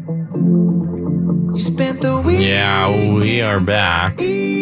You spent the week. Yeah, we are back.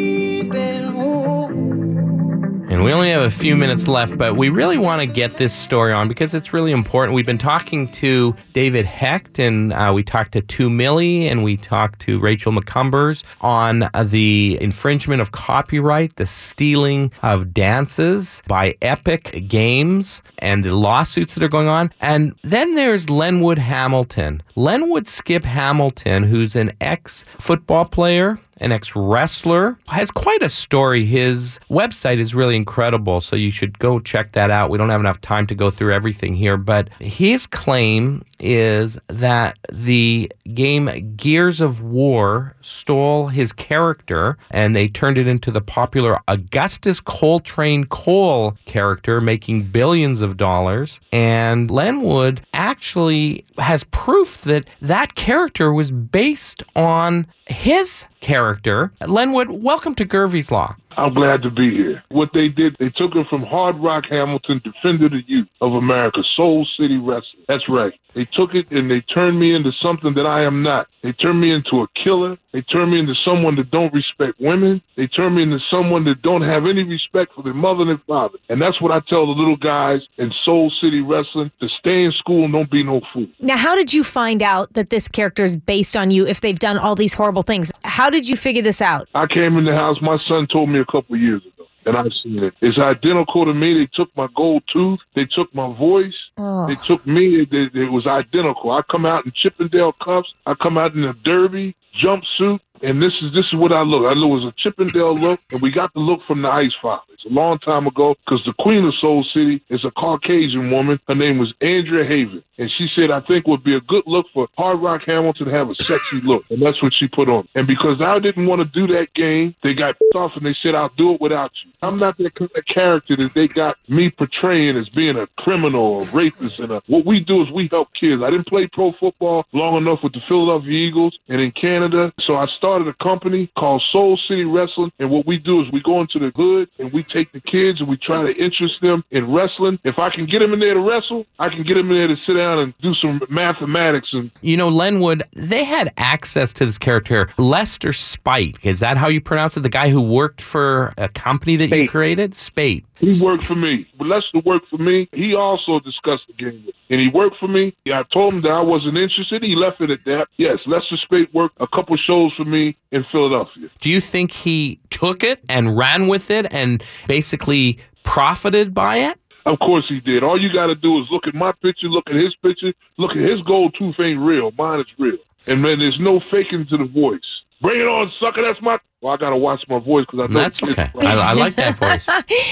And we only have a few minutes left, but we really want to get this story on because it's really important. We've been talking to David Hecht, and we talked to 2 Millie, and we talked to Rachel McCumbers on the infringement of copyright, the stealing of dances by Epic Games, and the lawsuits that are going on. And then there's Lenwood Hamilton. Lenwood Skip Hamilton, who's an ex-football player, an ex-wrestler, has quite a story. His website is really incredible, so you should go check that out. We don't have enough time to go through everything here, but his claim is that the game Gears of War stole his character, and they turned it into the popular Augustus Coltrane Cole character, making billions of dollars. And Lenwood actually has proof that that character was based on his character. Lenwood, welcome to Gervie's Law. I'm glad to be here. What they did, they took him from Hard Rock Hamilton, Defender of the Youth of America, Soul City Wrestling. That's right. They took it and they turned me into something that I am not. They turned me into a killer. They turned me into someone that don't respect women. They turned me into someone that don't have any respect for their mother and their father. And that's what I tell the little guys in Soul City Wrestling, to stay in school and don't be no fool. Now, how did you find out that this character is based on you if they've done all these horrible things? How did you figure this out? I came in the house. My son told me a couple of years ago. And I've seen it. It's identical to me. They took my gold tooth. They took my voice. Oh. They took me. It was identical. I come out in Chippendale cuffs. I come out in a derby jumpsuit. And this is what I look. I look as a Chippendale look, and we got the look from the Ice Father. It's a long time ago, because the queen of Soul City is a Caucasian woman. Her name was Andrea Haven. And she said, I think would be a good look for Hard Rock Hamilton to have a sexy look. And that's what she put on. And because I didn't want to do that game, they got off and they said, I'll do it without you. I'm not that character that they got me portraying as being a criminal or rapist. And what we do is we help kids. I didn't play pro football long enough with the Philadelphia Eagles and in Canada. So I started a company called Soul City Wrestling. And what we do is we go into the hood and we take the kids and we try to interest them in wrestling. If I can get them in there to wrestle, I can get them in there to sit down and do some mathematics. And you know, Lenwood, they had access to this character, Lester Speight. Is that how you pronounce it? The guy who worked for a company that you created? Speight. He worked for me. But Lester worked for me. He also discussed the game with me. And he worked for me. I told him that I wasn't interested. He left it at that. Yes, Lester Speight worked a couple shows for me in Philadelphia. Do you think he took it and ran with it and basically profited by it? Of course he did. All you got to do is look at my picture, look at his picture, look at his gold tooth ain't real. Mine is real. And man, there's no faking to the voice. Bring it on, sucker. That's my... Well, I got to watch my voice because I know that's okay. I like that voice.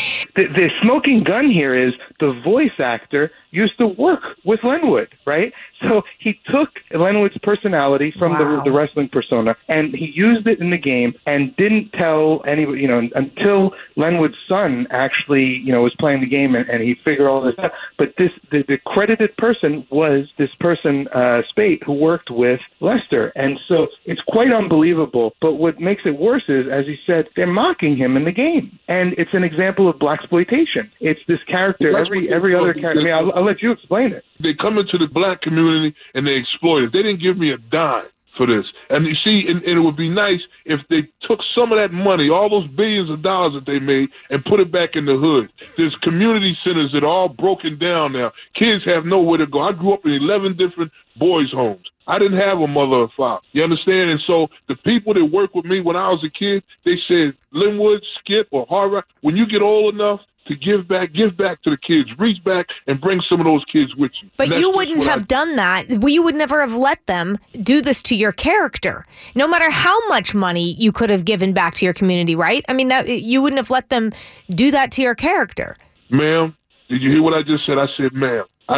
The smoking gun here is the voice actor used to work with Lenwood, right? So he took Lenwood's personality from the wrestling persona and he used it in the game and didn't tell anybody, until Lenwood's son actually, was playing the game and he figured all this out. But the credited person was this person, Speight, who worked with Lester. And so it's quite unbelievable. But what makes it worse is, as he said, they're mocking him in the game. And it's an example of blaxploitation. It's this character, every other character. I mean, I'll let you explain it. They come into the black community and they exploit it. They didn't give me a dime for this. And you see, and it would be nice if they took some of that money, all those billions of dollars that they made, and put it back in the hood. There's community centers that are all broken down now. Kids have nowhere to go. I grew up in 11 different boys' homes. I didn't have a mother or father. You understand? And so the people that worked with me when I was a kid, they said, Lenwood, Skip, or Hard Rock, when you get old enough to give back to the kids. Reach back and bring some of those kids with you. But you wouldn't have done that. You would never have let them do this to your character, no matter how much money you could have given back to your community, right? I mean, that you wouldn't have let them do that to your character. Ma'am, did you hear what I just said? I said, ma'am. I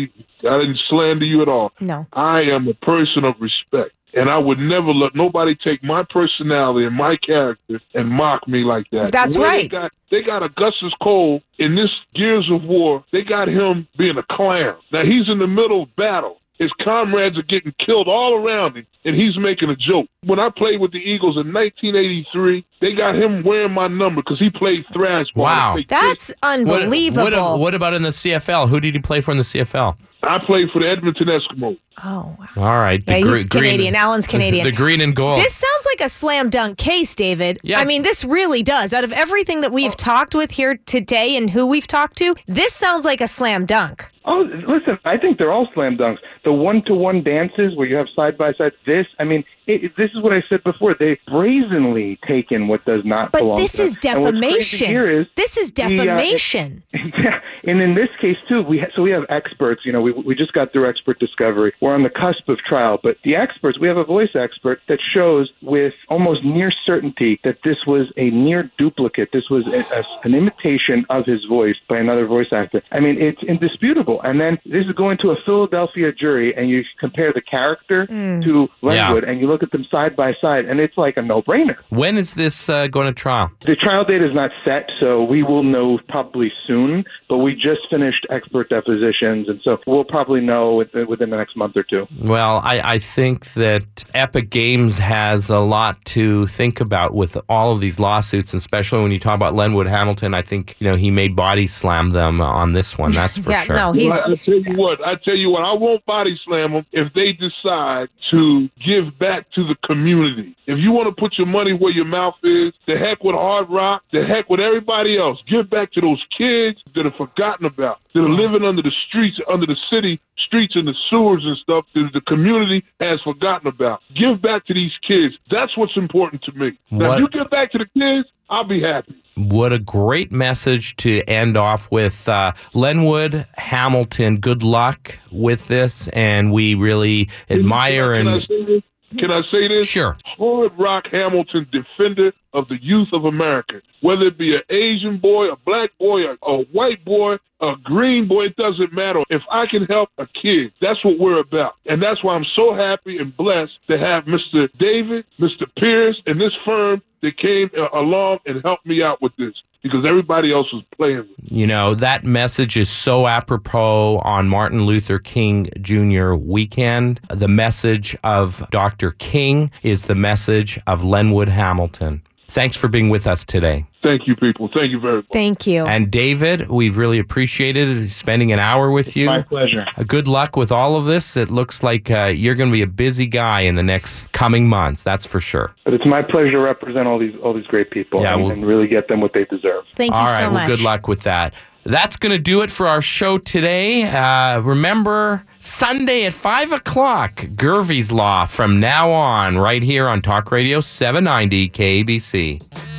didn't slander you at all. No. I am a person of respect. And I would never let nobody take my personality and my character and mock me like that. That's right. They got Augustus Cole in this Gears of War. They got him being a clown. Now, he's in the middle of battle. His comrades are getting killed all around him, and he's making a joke. When I played with the Eagles in 1983, they got him wearing my number because he played thrash ball. Wow. That's unbelievable. What about in the CFL? Who did he play for in the CFL? I played for the Edmonton Eskimos. Oh, wow. All right. Yeah, he's Canadian. Alan's Canadian. The green and gold. This sounds like a slam dunk case, David. Yeah. I mean, this really does. Out of everything that we've talked with here today and who we've talked to, this sounds like a slam dunk. Oh, listen, I think they're all slam dunks. The one-to-one dances where you have side-by-side, this is what I said before. They've brazenly taken what does not belong to them. But this is defamation. This is defamation. And in this case, too, we have experts. You know, we just got through expert discovery. We're on the cusp of trial. But the experts, we have a voice expert that shows with almost near certainty that this was a near duplicate. This was an imitation of his voice by another voice actor. I mean, it's indisputable. And then this is going to a Philadelphia jury, and you compare the character to Lenwood, and you look at them side by side, and it's like a no-brainer. When is this going to trial? The trial date is not set, so we will know probably soon, but we just finished expert depositions, and so we'll probably know within the next month or two. Well, I think that Epic Games has a lot to think about with all of these lawsuits, especially when you talk about Lenwood Hamilton. I think, he may body slam them on this one, that's for sure. No, I tell you what, I won't body slam them if they decide to give back to the community. If you want to put your money where your mouth is, the heck with Hard Rock, the heck with everybody else. Give back to those kids that are forgotten about, that are living under the streets, under the city streets and the sewers and stuff that the community has forgotten about. Give back to these kids. That's what's important to me. Now, if you give back to the kids, I'll be happy. What a great message to end off with. Lenwood Hamilton, good luck with this, and we really admire Can I say this? Sure. Hard Rock Hamilton, defender of the youth of America. Whether it be an Asian boy, a black boy, a white boy, a green boy, it doesn't matter. If I can help a kid, that's what we're about. And that's why I'm so happy and blessed to have Mr. David, Mr. Pierce, and this firm that came along and helped me out with this, because everybody else was playing with it. That message is so apropos on Martin Luther King Jr. weekend. The message of Dr. King is the message of Lenwood Hamilton. Thanks for being with us today. Thank you, people. Thank you very much. Thank you. And David, we've really appreciated spending an hour with you. My pleasure. Good luck with all of this. It looks like you're going to be a busy guy in the next coming months. That's for sure. But it's my pleasure to represent all these great people and really get them what they deserve. Thank you so much. Well, good luck with that. That's going to do it for our show today. Remember, Sunday at 5 o'clock, Gervie's Law from now on, right here on Talk Radio 790 KBC.